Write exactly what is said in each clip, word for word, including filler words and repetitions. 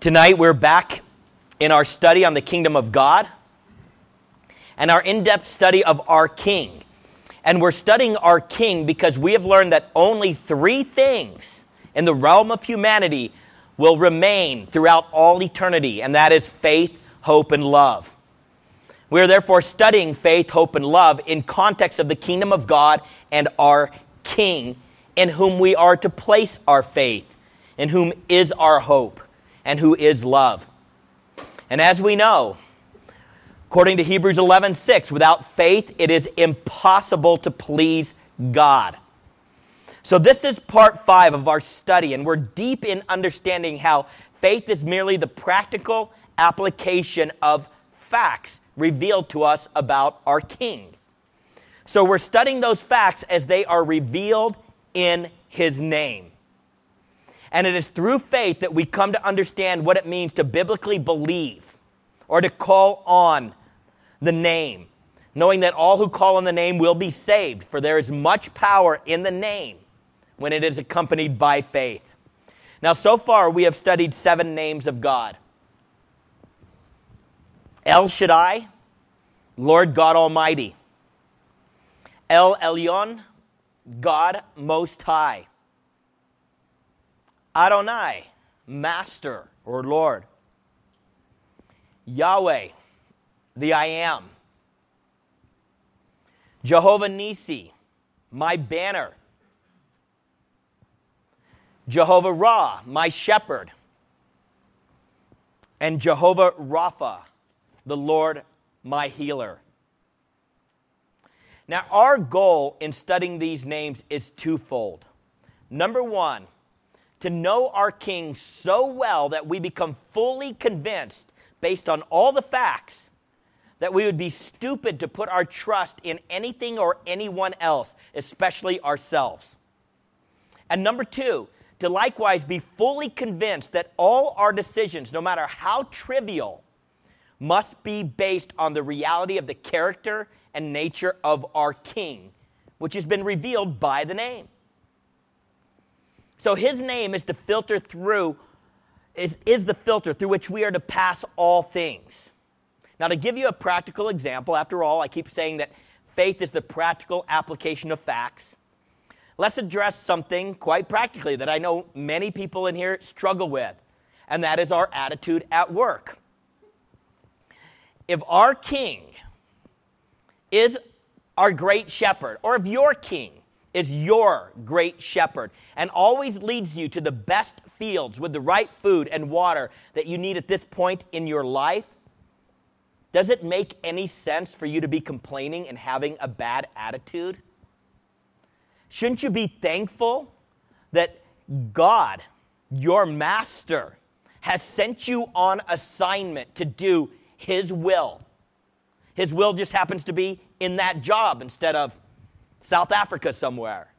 Tonight we're back in our study on the kingdom of God and our in-depth study of our King. And we're studying our King because we have learned that only three things in the realm of humanity will remain throughout all eternity, and that is faith, hope, and love. We are therefore studying faith, hope, and love in context of the kingdom of God and our King, in whom we are to place our faith, in whom is our hope, and who is love. And as we know, according to Hebrews eleven six, without faith it is impossible to please God. So this is part five of our study, and we're deep in understanding how faith is merely the practical application of facts revealed to us about our King. So we're studying those facts as they are revealed in His name. And it is through faith that we come to understand what it means to biblically believe or to call on the name, knowing that all who call on the name will be saved, for there is much power in the name when it is accompanied by faith. Now, so far, we have studied seven names of God. El Shaddai, Lord God Almighty. El Elyon, God Most High. Adonai, Master or Lord. Yahweh, the I Am. Jehovah Nissi, my banner. Jehovah Ra, my shepherd. And Jehovah Rapha, the Lord, my healer. Now, our goal in studying these names is twofold. Number one, to know our King so well that we become fully convinced, based on all the facts, that we would be stupid to put our trust in anything or anyone else, especially ourselves. And number two, to likewise be fully convinced that all our decisions, no matter how trivial, must be based on the reality of the character and nature of our King, which has been revealed by the name. So His name is the filter through, is, is the filter through which we are to pass all things. Now, to give you a practical example, after all, I keep saying that faith is the practical application of facts. Let's address something quite practically that I know many people in here struggle with, and that is our attitude at work. If our King is our great shepherd, or if your King is your great shepherd and always leads you to the best fields with the right food and water that you need at this point in your life, does it make any sense for you to be complaining and having a bad attitude? Shouldn't you be thankful that God, your master, has sent you on assignment to do His will? His will just happens to be in that job instead of South Africa somewhere.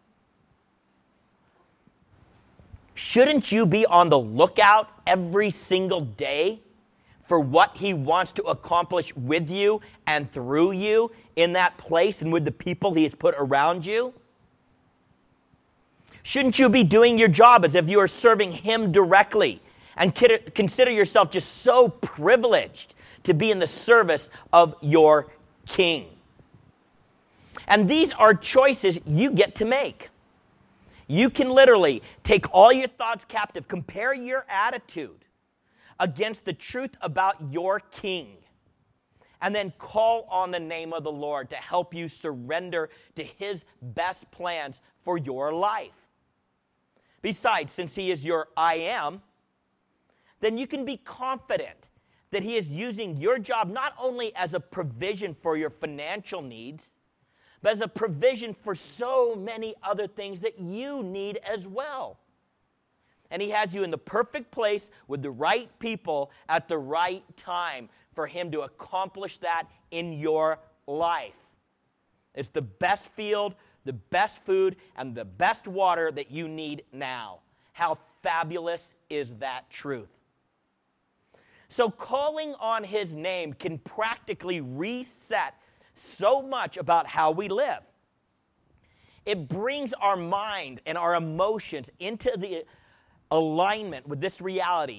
Shouldn't you be on the lookout every single day for what He wants to accomplish with you and through you in that place and with the people He has put around you? Shouldn't you be doing your job as if you are serving Him directly and consider yourself just so privileged to be in the service of your King? And these are choices you get to make. You can literally take all your thoughts captive, compare your attitude against the truth about your King, and then call on the name of the Lord to help you surrender to His best plans for your life. Besides, since He is your I Am, then you can be confident that He is using your job not only as a provision for your financial needs, but as a provision for so many other things that you need as well. And He has you in the perfect place with the right people at the right time for Him to accomplish that in your life. It's the best field, the best food, and the best water that you need now. How fabulous is that truth? So calling on His name can practically reset so much about how we live. It brings our mind and our emotions into the alignment with this reality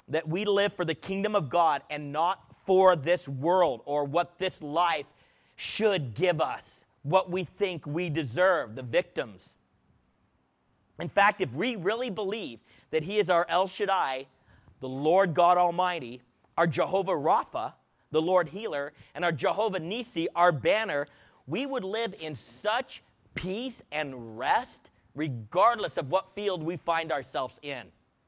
that we live for the kingdom of God and not for this world or what this life should give us, what we think we deserve, the victims. In fact, if we really believe that he is our El Shaddai, the Lord God Almighty, our Jehovah Rapha, the Lord healer, and our Jehovah Nissi, our banner, we would live in such peace and rest regardless of what field we find ourselves in.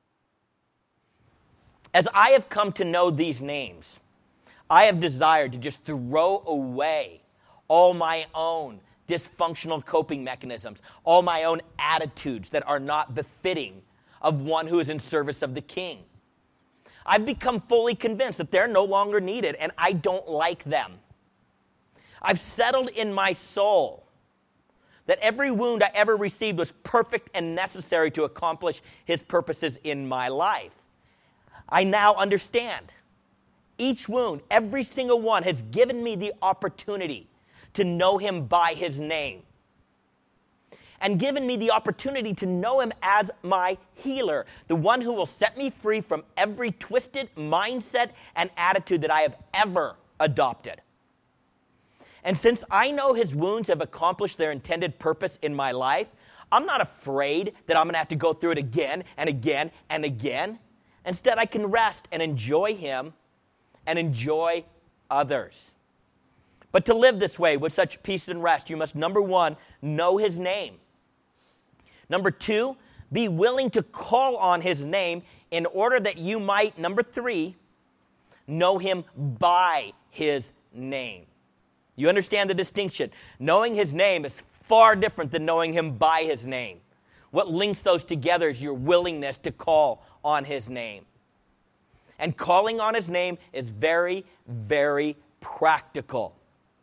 As I have come to know these names, I have desired to just throw away all my own dysfunctional coping mechanisms, all my own attitudes that are not befitting of one who is in service of the King. I've become fully convinced that they're no longer needed, and I don't like them. I've settled in my soul that every wound I ever received was perfect and necessary to accomplish his purposes in my life. I now understand. Each wound, every single one, has given me the opportunity to know him by his name, and given me the opportunity to know him as my healer, the one who will set me free from every twisted mindset and attitude that I have ever adopted. And since I know his wounds have accomplished their intended purpose in my life, I'm not afraid that I'm going to have to go through it again and again and again. Instead, I can rest and enjoy him and enjoy others. But to live this way with such peace and rest, you must, number one, know his name. Number two, be willing to call on his name in order that you might, number three, know him by his name. You understand the distinction. Knowing his name is far different than knowing him by his name. What links those together is your willingness to call on his name. And calling on his name is very, very practical.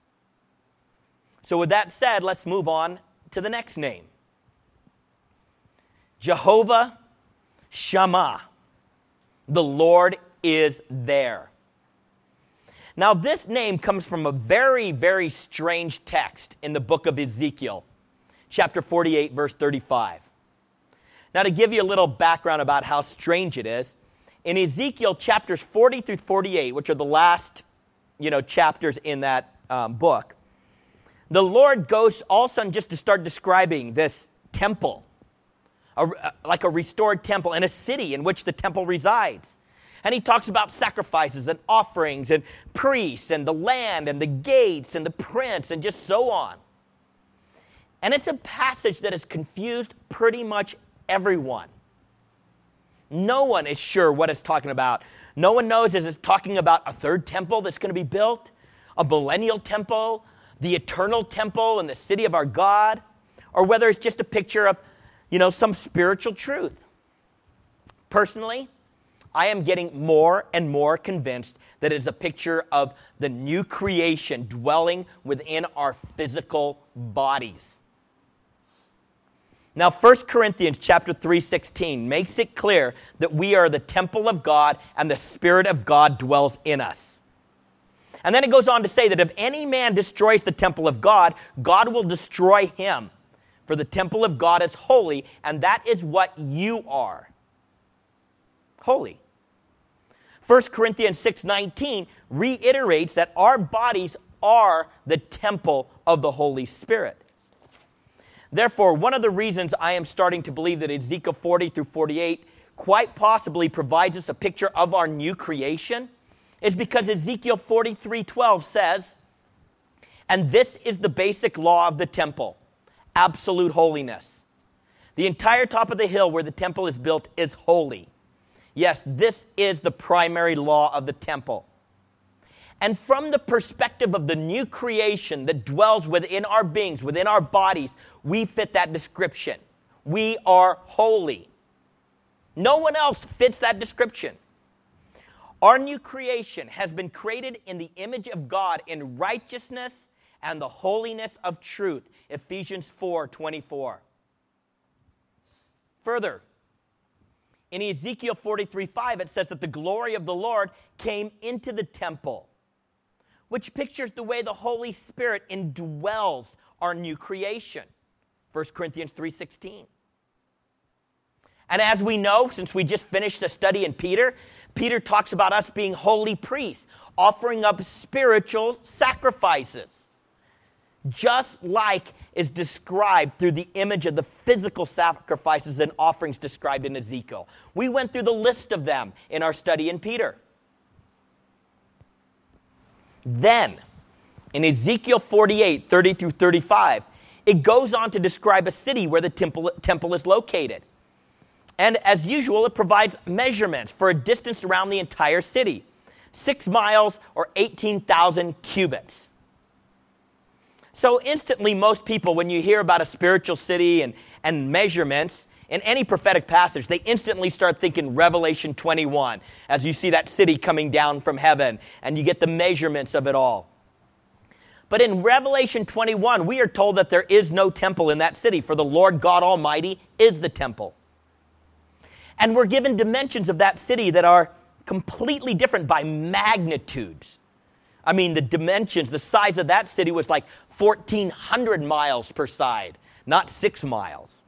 So with that said, let's move on to the next name. Jehovah Shammah. The Lord is there. Now this name comes from a very, very strange text in the book of Ezekiel, chapter forty-eight, verse thirty-five. Now to give you a little background about how strange it is, in Ezekiel chapters forty through forty-eight, which are the last, you know, chapters in that um, book, the Lord goes all of a sudden just to start describing this temple, a, like a restored temple and a city in which the temple resides. And he talks about sacrifices and offerings and priests and the land and the gates and the prince and just so on. And it's a passage that has confused pretty much everyone. No one is sure what it's talking about. No one knows, is it talking about a third temple that's going to be built? A millennial temple? The eternal temple in the city of our God? Or whether it's just a picture of, you know, some spiritual truth. Personally, I am getting more and more convinced that it is a picture of the new creation dwelling within our physical bodies. Now, First Corinthians chapter three sixteen makes it clear that we are the temple of God and the Spirit of God dwells in us. And then it goes on to say that if any man destroys the temple of God, God will destroy him. For the temple of God is holy, and that is what you are. Holy. First Corinthians six nineteen reiterates that our bodies are the temple of the Holy Spirit. Therefore, one of the reasons I am starting to believe that Ezekiel forty through forty-eight quite possibly provides us a picture of our new creation is because Ezekiel forty-three twelve says, and this is the basic law of the temple, absolute holiness. The entire top of the hill where the temple is built is holy. Yes, this is the primary law of the temple. And from the perspective of the new creation that dwells within our beings, within our bodies, we fit that description. We are holy. No one else fits that description. Our new creation has been created in the image of God in righteousness and the holiness of truth. Ephesians four twenty-four. Further, in Ezekiel forty-three five, it says that the glory of the Lord came into the temple, which pictures the way the Holy Spirit indwells our new creation. First Corinthians three sixteen. And as we know, since we just finished a study in Peter, Peter talks about us being holy priests, offering up spiritual sacrifices, just like is described through the image of the physical sacrifices and offerings described in Ezekiel. We went through the list of them in our study in Peter. Then, in Ezekiel forty-eight, thirty through thirty-five, it goes on to describe a city where the temple, temple is located. And as usual, it provides measurements for a distance around the entire city. Six miles or eighteen thousand cubits. So instantly, most people, when you hear about a spiritual city and, and measurements, in any prophetic passage, they instantly start thinking Revelation twenty-one, as you see that city coming down from heaven, and you get the measurements of it all. But in Revelation twenty-one, we are told that there is no temple in that city, for the Lord God Almighty is the temple. And we're given dimensions of that city that are completely different by magnitudes. I mean, the dimensions, the size of that city was like fourteen hundred miles per side, not six miles.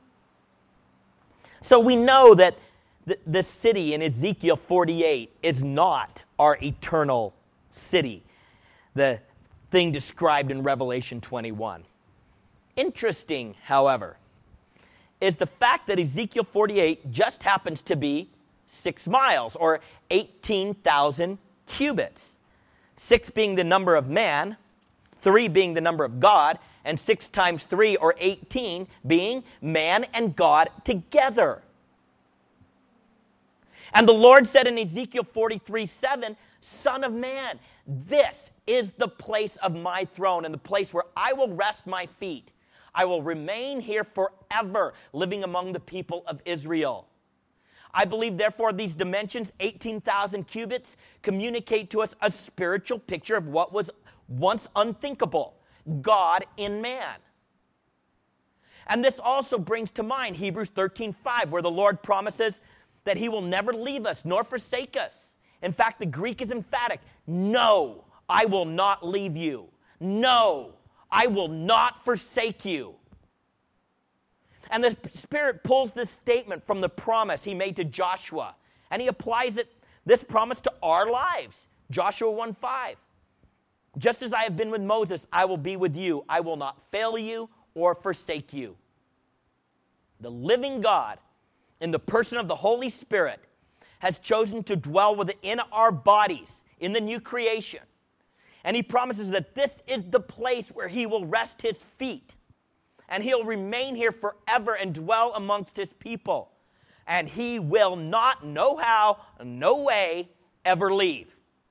So we know that the, the city in Ezekiel forty-eight is not our eternal city, the thing described in Revelation twenty-one. Interesting, however, is the fact that Ezekiel forty-eight just happens to be six miles, or eighteen thousand cubits. Six being the number of man, three being the number of God, and six times three, or eighteen, being man and God together. And the Lord said in Ezekiel forty-three, seven, Son of man, this is the place of my throne and the place where I will rest my feet. I will remain here forever, living among the people of Israel. I believe, therefore, these dimensions, eighteen thousand cubits, communicate to us a spiritual picture of what was once unthinkable, God in man. And this also brings to mind Hebrews thirteen five, where the Lord promises that he will never leave us nor forsake us. In fact, the Greek is emphatic. No, I will not leave you. No, I will not forsake you. And the Spirit pulls this statement from the promise he made to Joshua, and he applies it, this promise, to our lives. Joshua one five. Just as I have been with Moses, I will be with you. I will not fail you or forsake you. The living God, in the person of the Holy Spirit, has chosen to dwell within our bodies in the new creation. And he promises that this is the place where he will rest his feet. And he'll remain here forever and dwell amongst his people. And he will not, no how, no way, ever leave.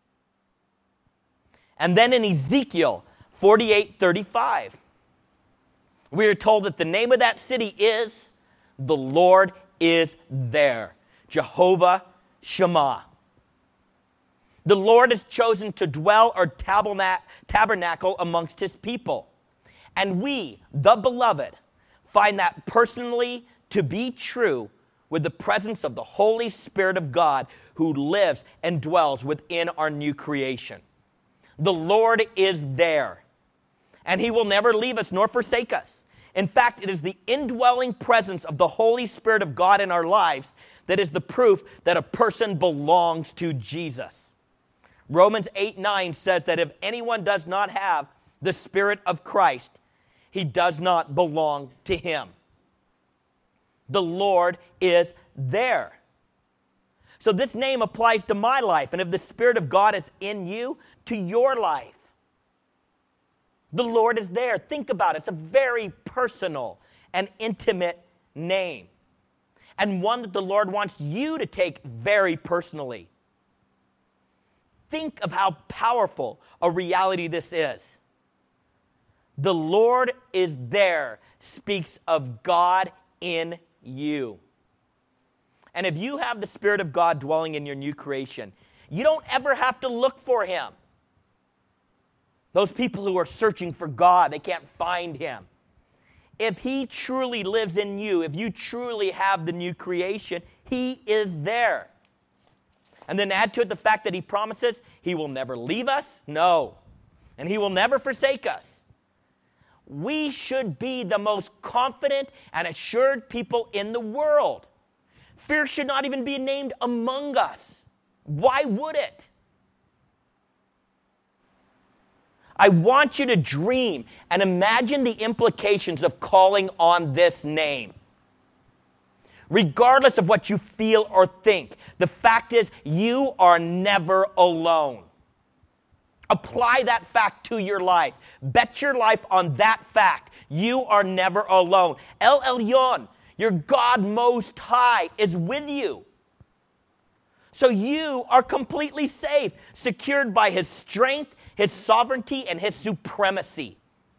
And then in Ezekiel forty-eight thirty-five, we are told that the name of that city is, the Lord is there. Jehovah Shammah. The Lord has chosen to dwell or tabernacle amongst his people. And we, the beloved, find that personally to be true with the presence of the Holy Spirit of God who lives and dwells within our new creation. The Lord is there, and he will never leave us nor forsake us. In fact, it is the indwelling presence of the Holy Spirit of God in our lives that is the proof that a person belongs to Jesus. Romans eight nine says that if anyone does not have the Spirit of Christ, he does not belong to him. The Lord is there. So this name applies to my life, and if the Spirit of God is in you, to your life. The Lord is there. Think about it. It's a very personal and intimate name, and one that the Lord wants you to take very personally. Think of how powerful a reality this is. The Lord is there speaks of God in you. And if you have the Spirit of God dwelling in your new creation, you don't ever have to look for him. Those people who are searching for God, they can't find him. If he truly lives in you, if you truly have the new creation, he is there. And then add to it the fact that he promises he will never leave us, no, and he will never forsake us. We should be the most confident and assured people in the world. Fear should not even be named among us. Why would it? I want you to dream and imagine the implications of calling on this name. Regardless of what you feel or think, the fact is you are never alone. Apply that fact to your life. Bet your life on that fact. You are never alone. El Elyon, your God Most High, is with you. So you are completely safe, secured by His strength, His sovereignty, and His supremacy.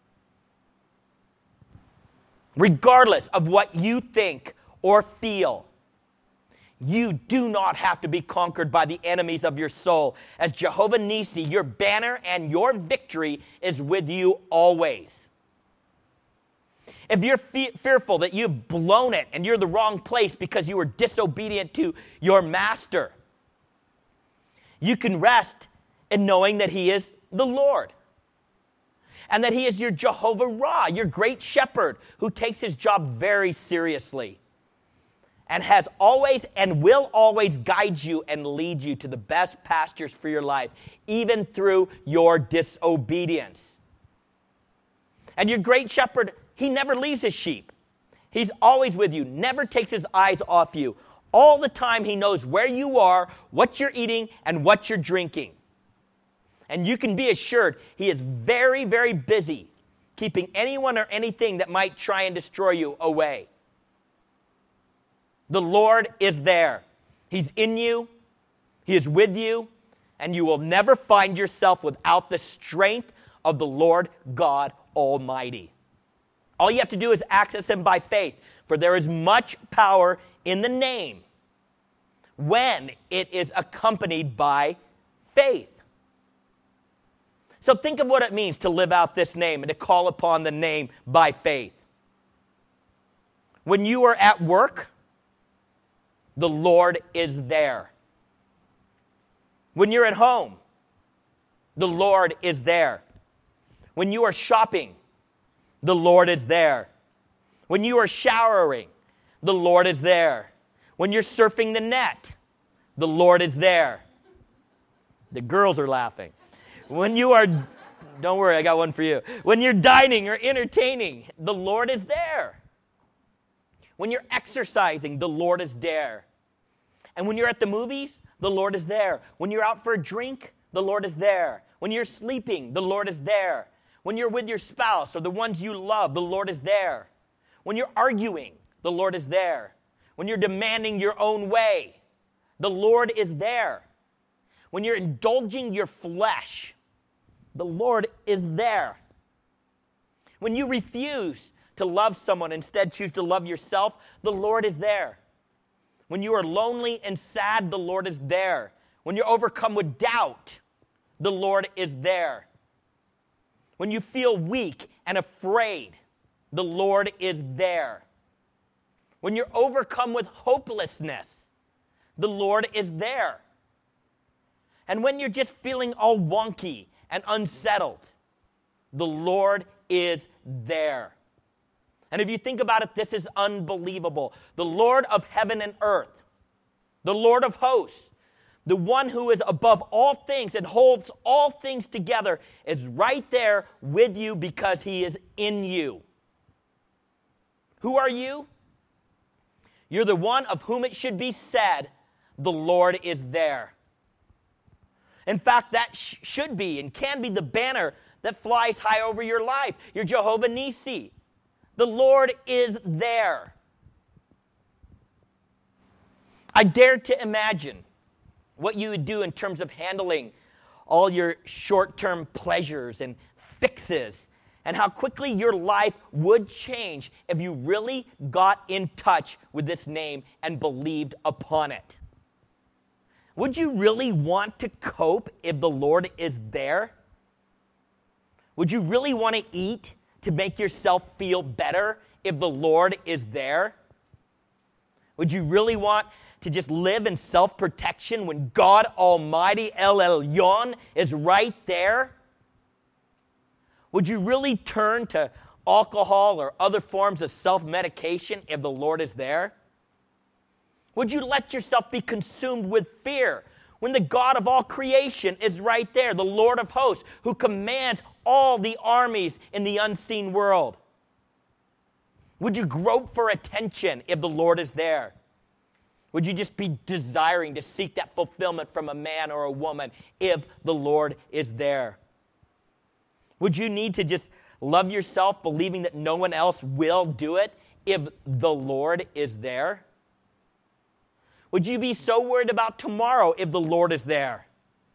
Regardless of what you think or feel, you do not have to be conquered by the enemies of your soul, as Jehovah Nissi, your banner and your victory, is with you always. If you're fe- fearful that you've blown it and you're the wrong place because you were disobedient to your master, you can rest in knowing that He is the Lord, and that He is your Jehovah Ra, your great shepherd, who takes His job very seriously and has always and will always guide you and lead you to the best pastures for your life, even through your disobedience. And your great shepherd, He never leaves His sheep. He's always with you, never takes His eyes off you. All the time He knows where you are, what you're eating, and what you're drinking. And you can be assured He is very, very busy keeping anyone or anything that might try and destroy you away. The Lord is there. He's in you. He is with you. And you will never find yourself without the strength of the Lord God Almighty. All you have to do is access Him by faith, for there is much power in the name when it is accompanied by faith. So think of what it means to live out this name and to call upon the name by faith. When you are at work, the Lord is there. When you're at home, the Lord is there. When you are shopping, the Lord is there. When you are showering, the Lord is there. When you're surfing the net, the Lord is there. The girls are laughing. When you are, don't worry, I got one for you. When you're dining or entertaining, the Lord is there. When you're exercising, the Lord is there. And when you're at the movies, the Lord is there. When you're out for a drink, the Lord is there. When you're sleeping, the Lord is there. When you're with your spouse or the ones you love, the Lord is there. When you're arguing, the Lord is there. When you're demanding your own way, the Lord is there. When you're indulging your flesh, the Lord is there. When you refuse to love someone, instead choose to love yourself, the Lord is there. When you are lonely and sad, the Lord is there. When you're overcome with doubt, the Lord is there. When you feel weak and afraid, the Lord is there. When you're overcome with hopelessness, the Lord is there. And when you're just feeling all wonky and unsettled, the Lord is there. And if you think about it, this is unbelievable. The Lord of heaven and earth, the Lord of hosts, the one who is above all things and holds all things together, is right there with you because He is in you. Who are you? You're the one of whom it should be said, the Lord is there. In fact, that sh- should be and can be the banner that flies high over your life. You're Jehovah Nissi. The Lord is there. I dare to imagine what you would do in terms of handling all your short-term pleasures and fixes, and how quickly your life would change if you really got in touch with this name and believed upon it. Would you really want to cope if the Lord is there? Would you really want to eat to make yourself feel better if the Lord is there? Would you really want to just live in self-protection when God Almighty, El Elyon, is right there? Would you really turn to alcohol or other forms of self-medication if the Lord is there? Would you let yourself be consumed with fear when the God of all creation is right there, the Lord of hosts, who commands all the armies in the unseen world? Would you grope for attention if the Lord is there? Would you just be desiring to seek that fulfillment from a man or a woman if the Lord is there? Would you need to just love yourself, believing that no one else will do it if the Lord is there? Would you be so worried about tomorrow if the Lord is there?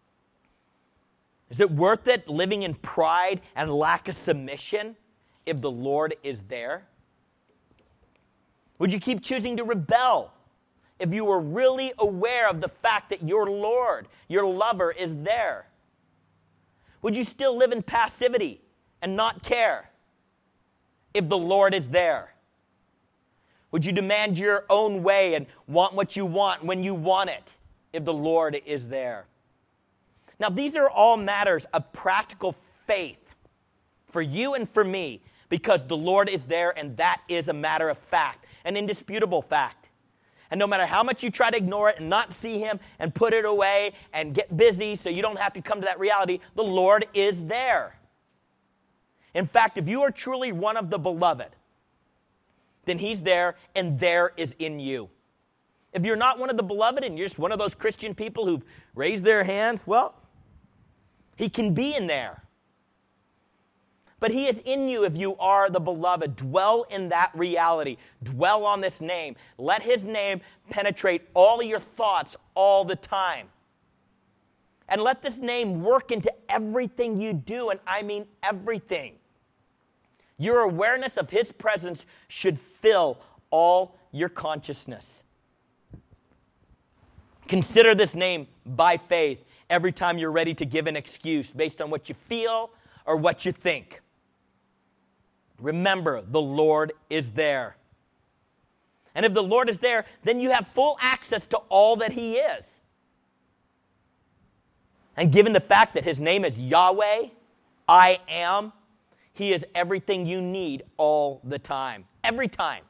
Is it worth it living in pride and lack of submission if the Lord is there? Would you keep choosing to rebel if you were really aware of the fact that your Lord, your lover, is there? Would you still live in passivity and not care if the Lord is there? Would you demand your own way and want what you want when you want it if the Lord is there? Now, these are all matters of practical faith for you and for me, because the Lord is there, and that is a matter of fact, an indisputable fact. And no matter how much you try to ignore it and not see him and put it away and get busy so you don't have to come to that reality, the Lord is there. In fact, if you are truly one of the beloved, then he's there, and there is in you. If you're not one of the beloved and you're just one of those Christian people who've raised their hands, well, he can be in there. But he is in you if you are the beloved. Dwell in that reality. Dwell on this name. Let his name penetrate all of your thoughts all the time. And let this name work into everything you do, and I mean everything. Your awareness of his presence should fill all your consciousness. Consider this name by faith every time you're ready to give an excuse based on what you feel or what you think. Remember, the Lord is there. And if the Lord is there, then you have full access to all that he is. And given the fact that his name is Yahweh, I am, he is everything you need all the time. Every time.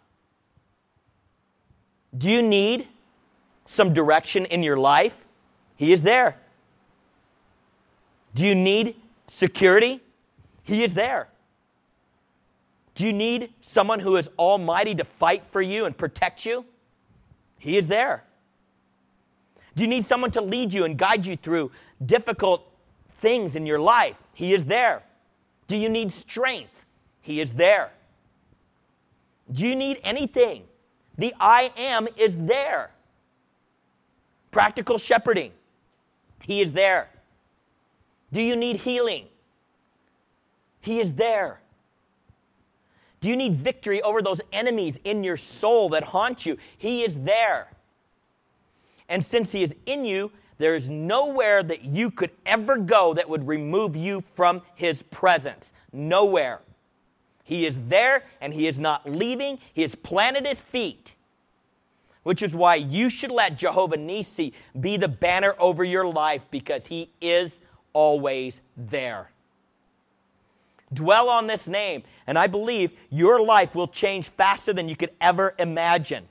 Do you need some direction in your life? He is there. Do you need security? He is there. Do you need someone who is almighty to fight for you and protect you? He is there. Do you need someone to lead you and guide you through difficult things in your life? He is there. Do you need strength? He is there. Do you need anything? The I am is there. Practical shepherding. He is there. Do you need healing? He is there. Do you need victory over those enemies in your soul that haunt you? He is there. And since he is in you, there is nowhere that you could ever go that would remove you from his presence. Nowhere. He is there, and he is not leaving. He has planted his feet, which is why you should let Jehovah Nissi be the banner over your life, because he is always there. Dwell on this name, and I believe your life will change faster than you could ever imagine.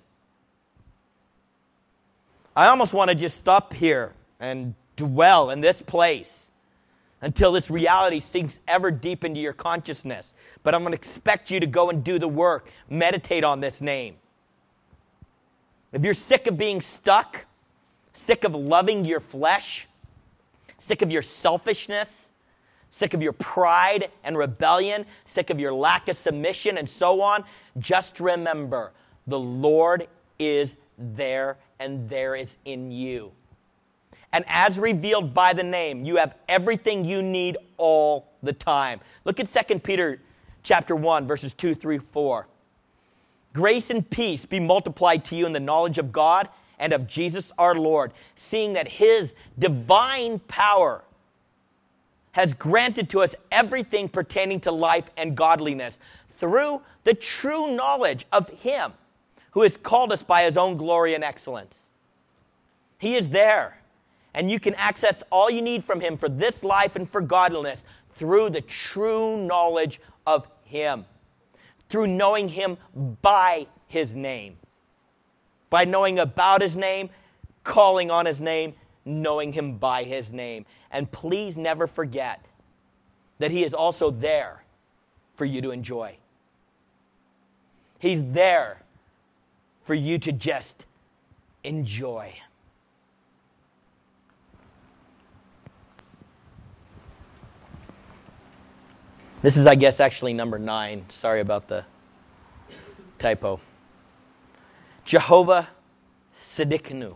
I almost want to just stop here and dwell in this place until this reality sinks ever deep into your consciousness. But I'm going to expect you to go and do the work. Meditate on this name. If you're sick of being stuck, sick of loving your flesh, sick of your selfishness, sick of your pride and rebellion, sick of your lack of submission and so on, just remember, the Lord is there, and there is in you. And as revealed by the name, you have everything you need all the time. Look at Second Peter chapter one, verses two, three, four. Grace and peace be multiplied to you in the knowledge of God and of Jesus our Lord, seeing that his divine power has granted to us everything pertaining to life and godliness through the true knowledge of him who has called us by his own glory and excellence. He is there, and you can access all you need from him for this life and for godliness through the true knowledge of him, through knowing him by his name, by knowing about his name, calling on his name, knowing him by his name. And please never forget that he is also there for you to enjoy. He's there for you to just enjoy. This is, I guess, actually number nine. Sorry about the typo. Jehovah Siddiqnu.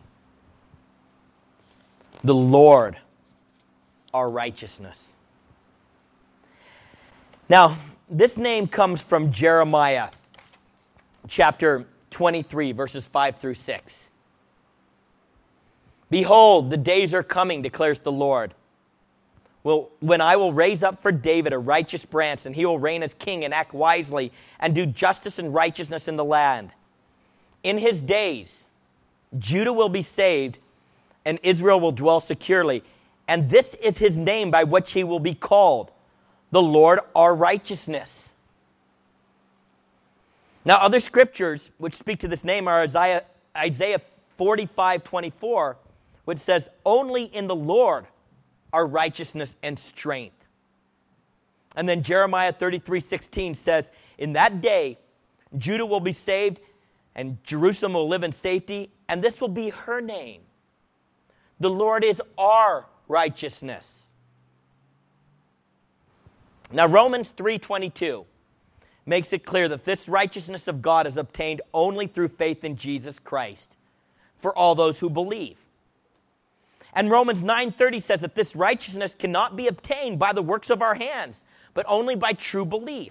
The Lord, our righteousness. Now, this name comes from Jeremiah chapter twenty-three, verses five through six. Behold, the days are coming, declares the Lord, Well, when I will raise up for David a righteous branch, and he will reign as king and act wisely and do justice and righteousness in the land. In his days, Judah will be saved, and Israel will dwell securely. And this is his name by which he will be called, the Lord our righteousness. Now, other scriptures which speak to this name are Isaiah, Isaiah forty-five twenty-four, which says, only in the Lord are righteousness and strength. And then Jeremiah thirty-three sixteen says, in that day, Judah will be saved, and Jerusalem will live in safety, and this will be her name. The Lord is our righteousness. Now, Romans three twenty-two makes it clear that this righteousness of God is obtained only through faith in Jesus Christ for all those who believe. And Romans nine thirty says that this righteousness cannot be obtained by the works of our hands, but only by true belief.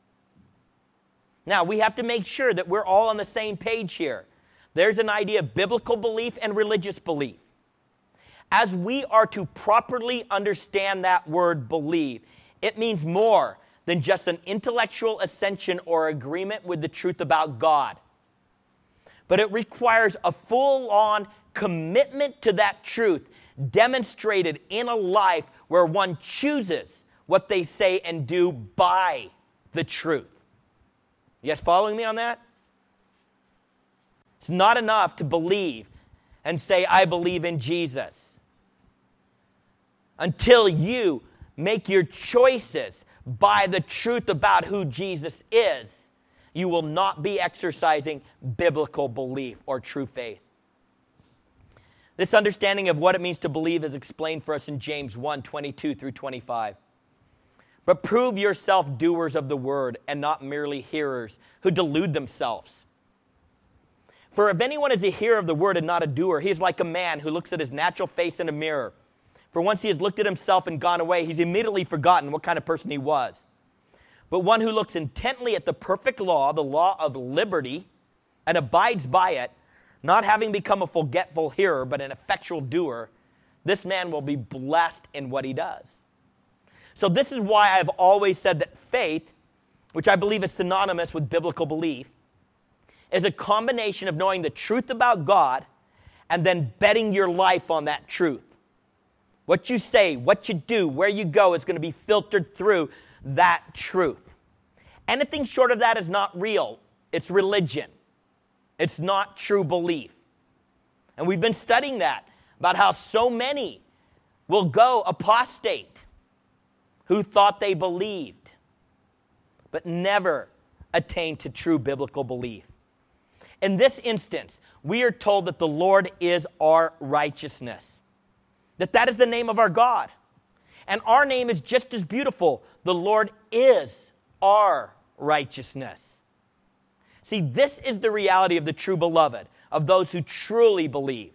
Now, we have to make sure that we're all on the same page here. There's an idea of biblical belief and religious belief. As we are to properly understand that word believe, it means more than just an intellectual ascension or agreement with the truth about God. But it requires a full-on commitment to that truth demonstrated in a life where one chooses what they say and do by the truth. You guys following me on that? It's not enough to believe and say, I believe in Jesus, until you make your choices by the truth about who Jesus is. You will not be exercising biblical belief or true faith. This understanding of what it means to believe is explained for us in James one twenty-two through twenty-five. But prove yourself doers of the word and not merely hearers who delude themselves. For if anyone is a hearer of the word and not a doer, he is like a man who looks at his natural face in a mirror. For once he has looked at himself and gone away, he's immediately forgotten what kind of person he was. But one who looks intently at the perfect law, the law of liberty, and abides by it, not having become a forgetful hearer, but an effectual doer, this man will be blessed in what he does. So this is why I've always said that faith, which I believe is synonymous with biblical belief, is a combination of knowing the truth about God and then betting your life on that truth. What you say, what you do, where you go is going to be filtered through that truth. Anything short of that is not real. It's religion. It's not true belief. And we've been studying that, about how so many will go apostate who thought they believed, but never attained to true biblical belief. In this instance, we are told that the Lord is our righteousness, that that is the name of our God. And our name is just as beautiful. The Lord is our righteousness. See, this is the reality of the true beloved, of those who truly believe.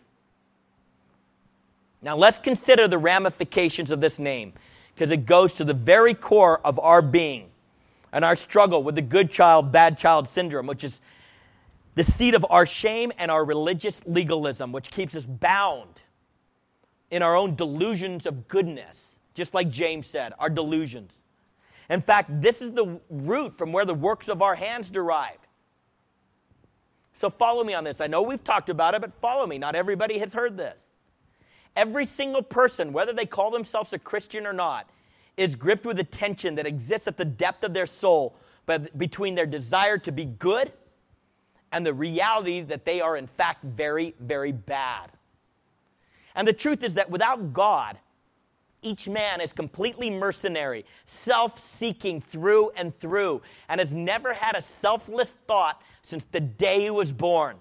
Now let's consider the ramifications of this name, because it goes to the very core of our being and our struggle with the good child, bad child syndrome, which is the seat of our shame and our religious legalism, which keeps us bound in our own delusions of goodness, just like James said, our delusions. In fact, this is the root from where the works of our hands derived. So follow me on this. I know we've talked about it, but follow me. Not everybody has heard this. Every single person, whether they call themselves a Christian or not, is gripped with a tension that exists at the depth of their soul, but between their desire to be good and the reality that they are in fact very, very bad. And the truth is that without God, each man is completely mercenary, self-seeking through and through, and has never had a selfless thought since the day he was born.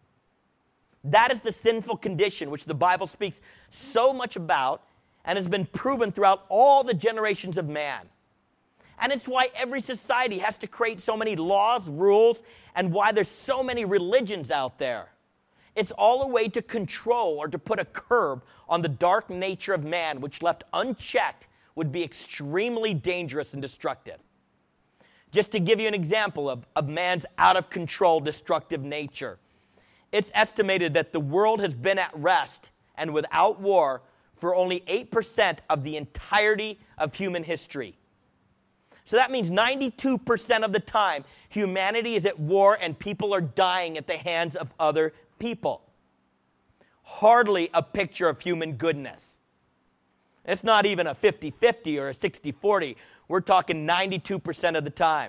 That is the sinful condition which the Bible speaks so much about and has been proven throughout all the generations of man. And it's why every society has to create so many laws, rules, and why there's so many religions out there. It's all a way to control or to put a curb on the dark nature of man, which left unchecked would be extremely dangerous and destructive. Just to give you an example of, of man's out-of-control destructive nature, it's estimated that the world has been at rest and without war for only eight percent of the entirety of human history. So that means ninety-two percent of the time, humanity is at war and people are dying at the hands of other people. Hardly a picture of human goodness. It's not even a fifty-fifty or a sixty-forty. We're talking ninety-two percent of the time.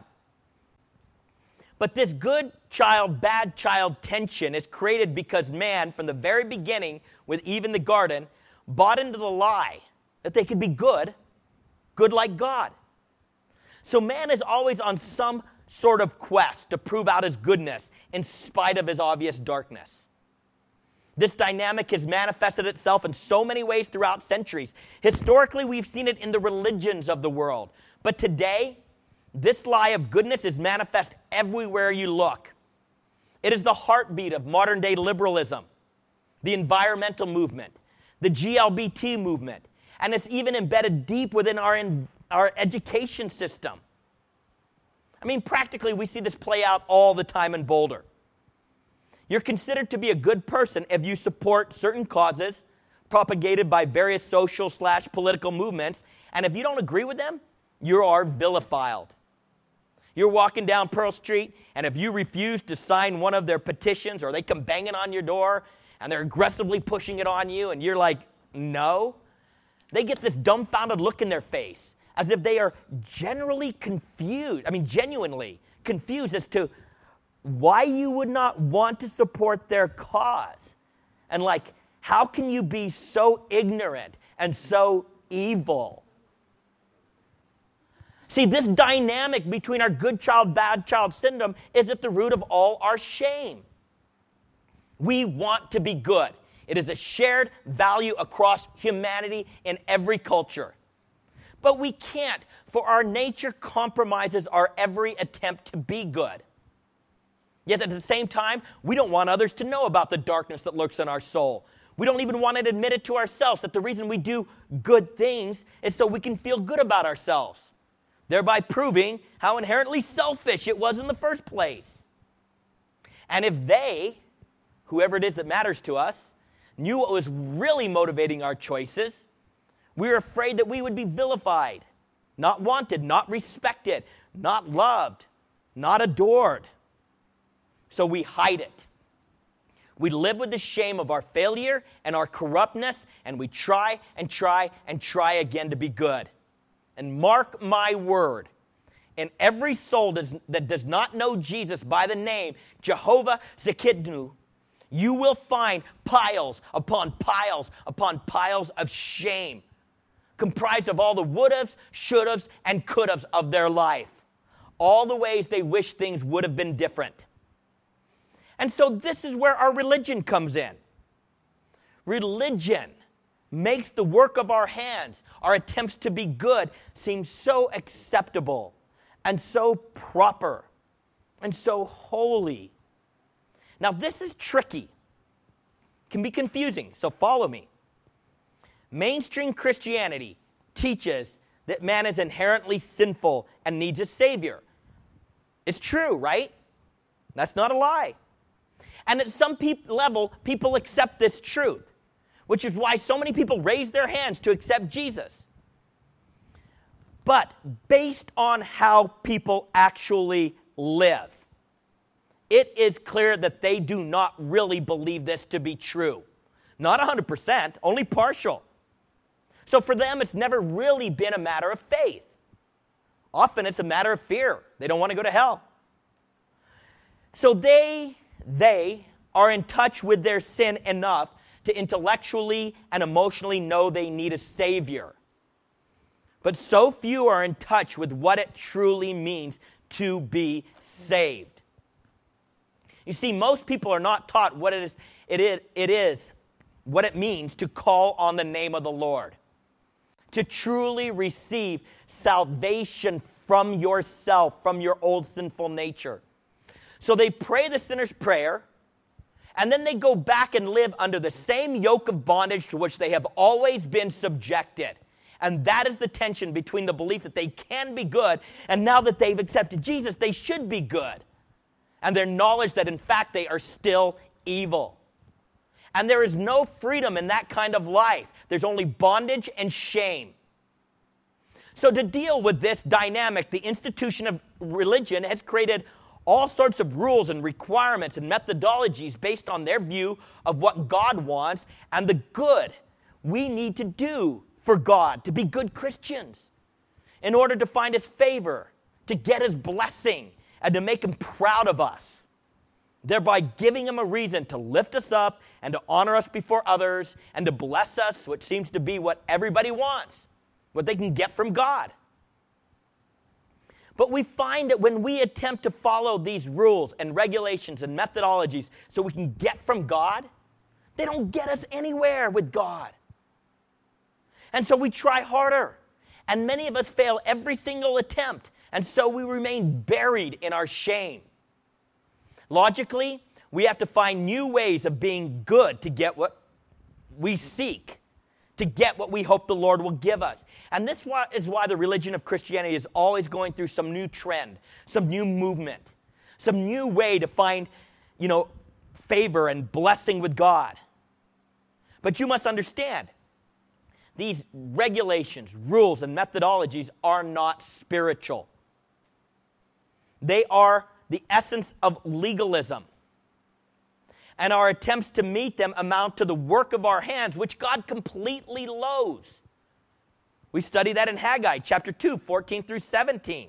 But this good child, bad child tension is created because man, from the very beginning, with Eve in the garden, bought into the lie that they could be good, good like God. So man is always on some sort of quest to prove out his goodness in spite of his obvious darkness. This dynamic has manifested itself in so many ways throughout centuries. Historically, we've seen it in the religions of the world. But today, this lie of goodness is manifest everywhere you look. It is the heartbeat of modern-day liberalism, the environmental movement, the G L B T movement, and it's even embedded deep within our, in, our education system. I mean, practically, we see this play out all the time in Boulder. You're considered to be a good person if you support certain causes propagated by various social slash political movements, and if you don't agree with them, you are vilified. You're walking down Pearl Street, and if you refuse to sign one of their petitions, or they come banging on your door, and they're aggressively pushing it on you, and you're like, no, they get this dumbfounded look in their face, as if they are generally confused, I mean, genuinely confused as to why you would not want to support their cause. And like, how can you be so ignorant and so evil? See, this dynamic between our good child, bad child syndrome is at the root of all our shame. We want to be good. It is a shared value across humanity in every culture. But we can't, for our nature compromises our every attempt to be good. Yet at the same time, we don't want others to know about the darkness that lurks in our soul. We don't even want to admit it to ourselves that the reason we do good things is so we can feel good about ourselves, thereby proving how inherently selfish it was in the first place. And if they, whoever it is that matters to us, knew what was really motivating our choices, we were afraid that we would be vilified, not wanted, not respected, not loved, not adored. So we hide it. We live with the shame of our failure and our corruptness, and we try and try and try again to be good. And mark my word, in every soul that does not know Jesus by the name Jehovah Tsidkenu, you will find piles upon piles upon piles of shame, comprised of all the would-haves, should-haves, and could-haves of their life. All the ways they wish things would have been different. And so this is where our religion comes in. Religion makes the work of our hands, our attempts to be good, seem so acceptable and so proper and so holy. Now, this is tricky. It can be confusing, so follow me. Mainstream Christianity teaches that man is inherently sinful and needs a savior. It's true, right? That's not a lie. And at some pe- level, people accept this truth, which is why so many people raise their hands to accept Jesus. But based on how people actually live, it is clear that they do not really believe this to be true. Not one hundred percent, only partial. So for them, it's never really been a matter of faith. Often it's a matter of fear. They don't want to go to hell. So they, they are in touch with their sin enough to intellectually and emotionally know they need a Savior. But so few are in touch with what it truly means to be saved. You see, most people are not taught what it is, it is, it is, what it means to call on the name of the Lord, to truly receive salvation from yourself, from your old sinful nature. So they pray the sinner's prayer, and then they go back and live under the same yoke of bondage to which they have always been subjected. And that is the tension between the belief that they can be good, and now that they've accepted Jesus, they should be good. And their knowledge that in fact they are still evil. And there is no freedom in that kind of life. There's only bondage and shame. So to deal with this dynamic, the institution of religion has created all sorts of rules and requirements and methodologies based on their view of what God wants and the good we need to do for God, to be good Christians, in order to find His favor, to get His blessing, and to make Him proud of us, thereby giving Him a reason to lift us up and to honor us before others and to bless us, which seems to be what everybody wants, what they can get from God. But we find that when we attempt to follow these rules and regulations and methodologies so we can get from God, they don't get us anywhere with God. And so we try harder, and many of us fail every single attempt, and so we remain buried in our shame. Logically, we have to find new ways of being good to get what we seek, to get what we hope the Lord will give us. And this is why the religion of Christianity is always going through some new trend, some new movement, some new way to find, you know, favor and blessing with God. But you must understand, these regulations, rules, and methodologies are not spiritual. They are the essence of legalism. And our attempts to meet them amount to the work of our hands, which God completely loathes. We study that in Haggai chapter two, fourteen through seventeen.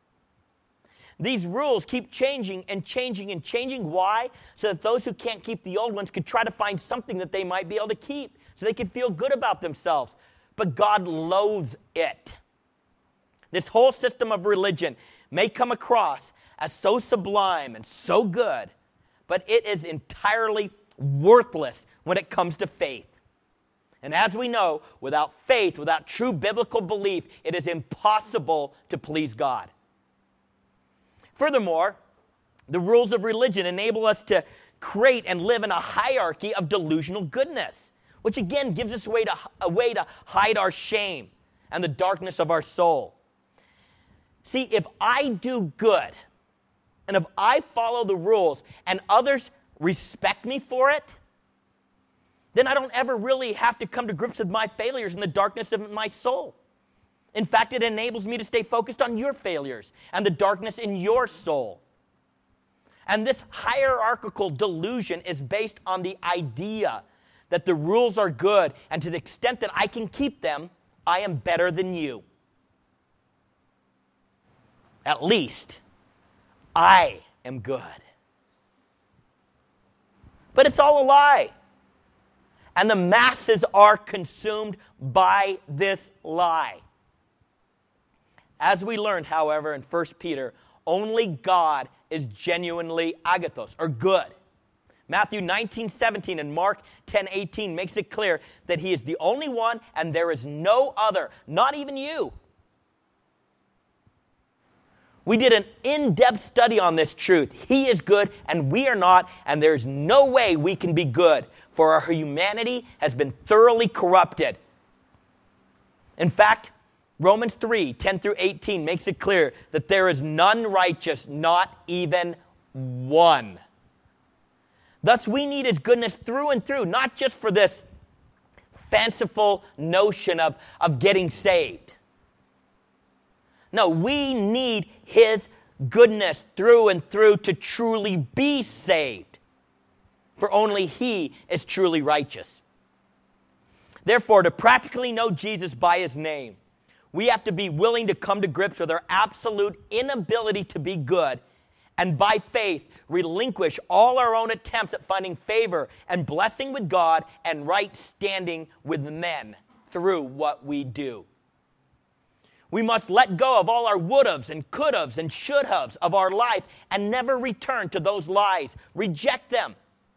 These rules keep changing and changing and changing. Why? So that those who can't keep the old ones could try to find something that they might be able to keep, so they could feel good about themselves. But God loathes it. This whole system of religion may come across as so sublime and so good, but it is entirely worthless when it comes to faith. And as we know, without faith, without true biblical belief, it is impossible to please God. Furthermore, the rules of religion enable us to create and live in a hierarchy of delusional goodness, which again gives us a way to, a way to hide our shame and the darkness of our soul. See, if I do good, and if I follow the rules and others respect me for it, then I don't ever really have to come to grips with my failures and the darkness of my soul. In fact, it enables me to stay focused on your failures and the darkness in your soul. And this hierarchical delusion is based on the idea that the rules are good, and to the extent that I can keep them, I am better than you. At least, I am good. But it's all a lie. And the masses are consumed by this lie. As we learned, however, in First Peter, only God is genuinely agathos, or good. Matthew nineteen seventeen and Mark ten eighteen makes it clear that He is the only one and there is no other, not even you. We did an in-depth study on this truth. He is good and we are not, and there's no way we can be good, for our humanity has been thoroughly corrupted. In fact, Romans three, ten through eighteen makes it clear that there is none righteous, not even one. Thus, we need His goodness through and through, not just for this fanciful notion of, of getting saved. No, we need His goodness through and through to truly be saved. For only He is truly righteous. Therefore, to practically know Jesus by His name, we have to be willing to come to grips with our absolute inability to be good and by faith relinquish all our own attempts at finding favor and blessing with God and right standing with men through what we do. We must let go of all our would-haves and could-haves and should-haves of our life and never return to those lies. Reject them.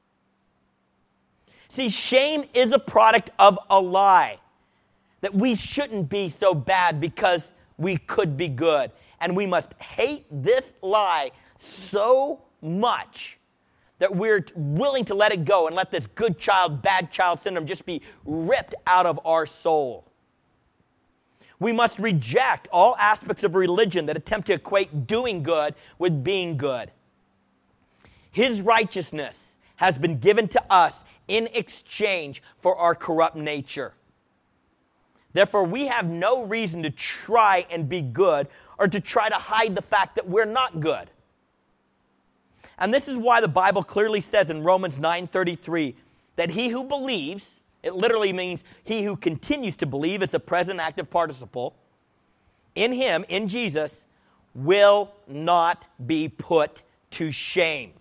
See, shame is a product of a lie, that we shouldn't be so bad because we could be good. And we must hate this lie so much that we're willing to let it go and let this good child, bad child syndrome just be ripped out of our soul. We must reject all aspects of religion that attempt to equate doing good with being good. His righteousness has been given to us in exchange for our corrupt nature. Therefore, we have no reason to try and be good or to try to hide the fact that we're not good. And this is why the Bible clearly says in Romans nine thirty-three that he who believes, it literally means he who continues to believe, it's a present active participle, in him, in Jesus, will not be put to shame.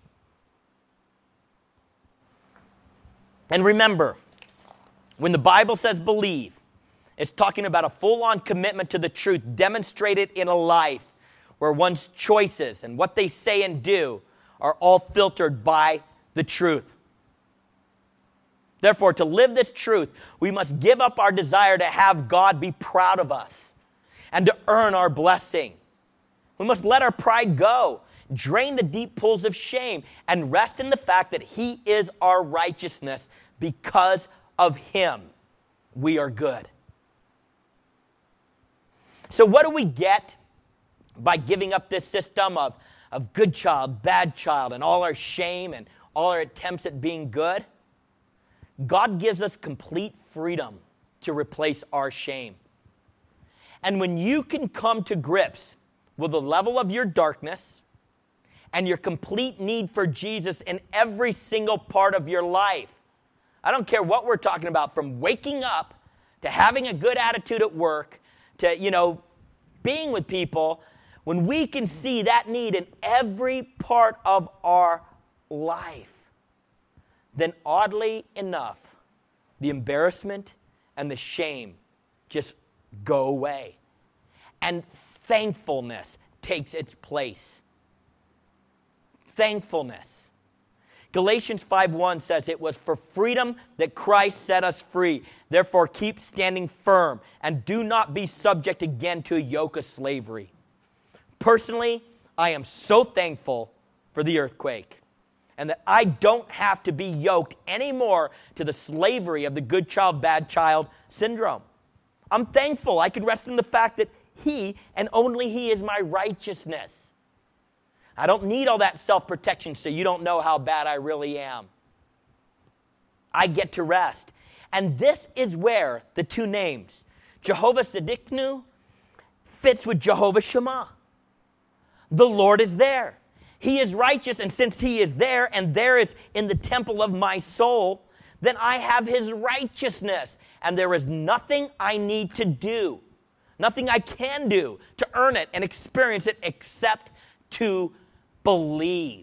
And remember, when the Bible says believe, it's talking about a full-on commitment to the truth demonstrated in a life where one's choices and what they say and do are all filtered by the truth. Therefore, to live this truth, we must give up our desire to have God be proud of us and to earn our blessing. We must let our pride go, drain the deep pools of shame, and rest in the fact that he is our righteousness. Because of him, we are good. So what do we get by giving up this system of, of good child, bad child, and all our shame and all our attempts at being good? God gives us complete freedom to replace our shame. And when you can come to grips with the level of your darkness and your complete need for Jesus in every single part of your life, I don't care what we're talking about, from waking up to having a good attitude at work to, you know, being with people, when we can see that need in every part of our life, then oddly enough, the embarrassment and the shame just go away. And thankfulness takes its place. Thankfulness. Galatians five one says, it was for freedom that Christ set us free. Therefore, keep standing firm and do not be subject again to a yoke of slavery. Personally, I am so thankful for the earthquake and that I don't have to be yoked anymore to the slavery of the good child, bad child syndrome. I'm thankful. I can rest in the fact that he and only he is my righteousness. I don't need all that self-protection so you don't know how bad I really am. I get to rest. And this is where the two names, Jehovah Tsidkenu, fits with Jehovah Shammah. The Lord is there. He is righteous, and since he is there, and there is in the temple of my soul, then I have his righteousness. And there is nothing I need to do, nothing I can do to earn it and experience it except to believe.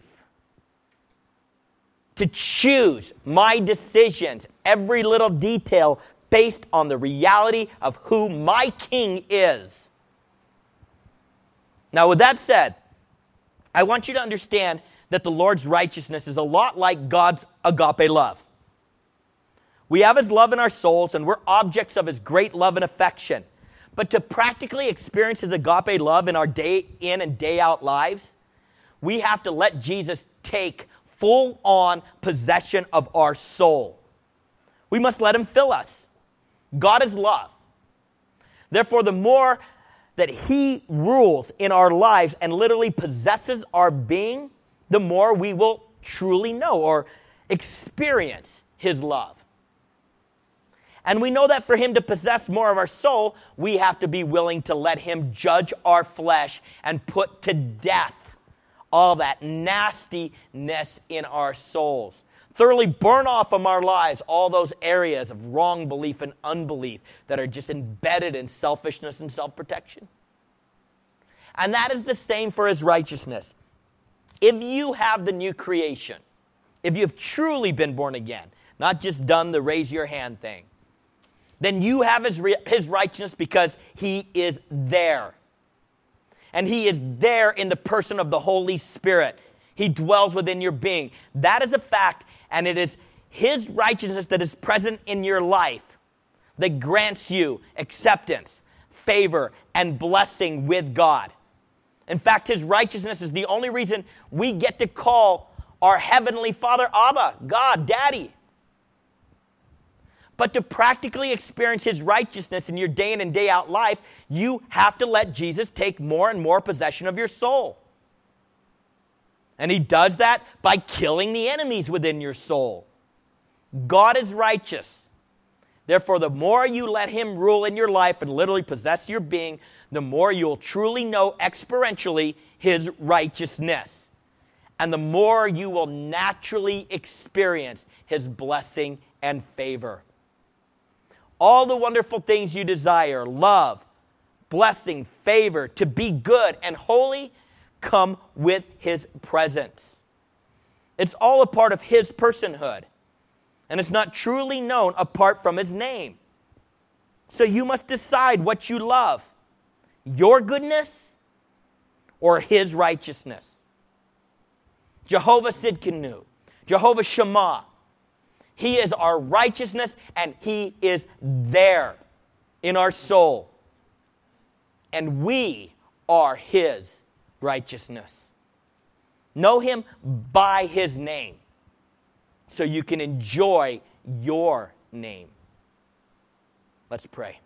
To choose my decisions, every little detail based on the reality of who my King is. Now, with that said, I want you to understand that the Lord's righteousness is a lot like God's agape love. We have his love in our souls, and we're objects of his great love and affection. But to practically experience his agape love in our day in and day out lives, we have to let Jesus take full-on possession of our soul. We must let him fill us. God is love. Therefore, the more that he rules in our lives and literally possesses our being, the more we will truly know or experience his love. And we know that for him to possess more of our soul, we have to be willing to let him judge our flesh and put to death all that nastiness in our souls. Thoroughly burn off from our lives all those areas of wrong belief and unbelief that are just embedded in selfishness and self-protection. And that is the same for his righteousness. if you have the new creation, if you've truly been born again, not just done the raise your hand thing, then you have his, re- his righteousness because he is there. And he is there in the person of the Holy Spirit. He dwells within your being. That is a fact, and it is his righteousness that is present in your life that grants you acceptance, favor, and blessing with God. In fact, his righteousness is the only reason we get to call our Heavenly Father Abba, God, Daddy. But to practically experience his righteousness in your day in and day out life, you have to let Jesus take more and more possession of your soul. And he does that by killing the enemies within your soul. God is righteous. Therefore, the more you let him rule in your life and literally possess your being, the more you'll truly know experientially his righteousness. And the more you will naturally experience his blessing and favor. All the wonderful things you desire, love, blessing, favor, to be good and holy, come with his presence. It's all a part of his personhood. And it's not truly known apart from his name. So you must decide what you love. Your goodness or his righteousness. Jehovah Sidkenu, Jehovah Shammah. He is our righteousness and he is there in our soul. And we are his righteousness. Know him by his name so you can enjoy your name. Let's pray.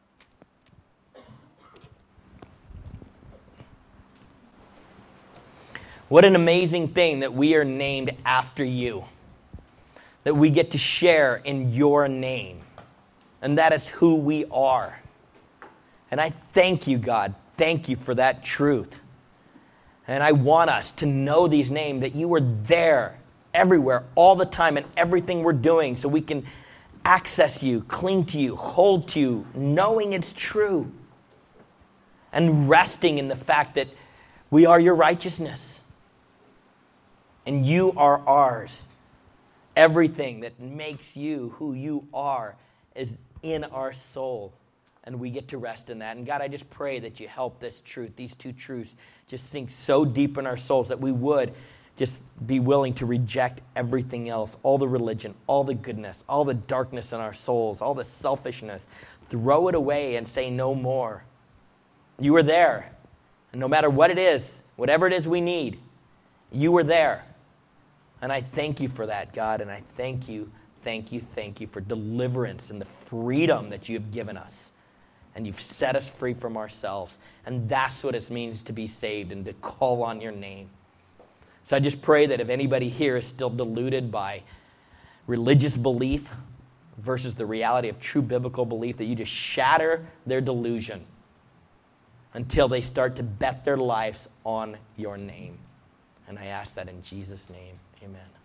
What an amazing thing that we are named after you. That we get to share in your name. And that is who we are. And I thank you, God. Thank you for that truth. And I want us to know these names, that you are there everywhere, all the time, in everything we're doing, so we can access you, cling to you, hold to you, knowing it's true. And resting in the fact that we are your righteousness. And you are ours. Everything that makes you who you are is in our soul. And we get to rest in that. And God, I just pray that you help this truth, these two truths, just sink so deep in our souls that we would just be willing to reject everything else, all the religion, all the goodness, all the darkness in our souls, all the selfishness. Throw it away and say no more. You are there. And no matter what it is, whatever it is we need, you are there. And I thank you for that, God. And I thank you, thank you, thank you for deliverance and the freedom that you have given us. And you've set us free from ourselves. And that's what it means to be saved and to call on your name. So I just pray that if anybody here is still deluded by religious belief versus the reality of true biblical belief, that you just shatter their delusion until they start to bet their lives on your name. And I ask that in Jesus' name. Amen.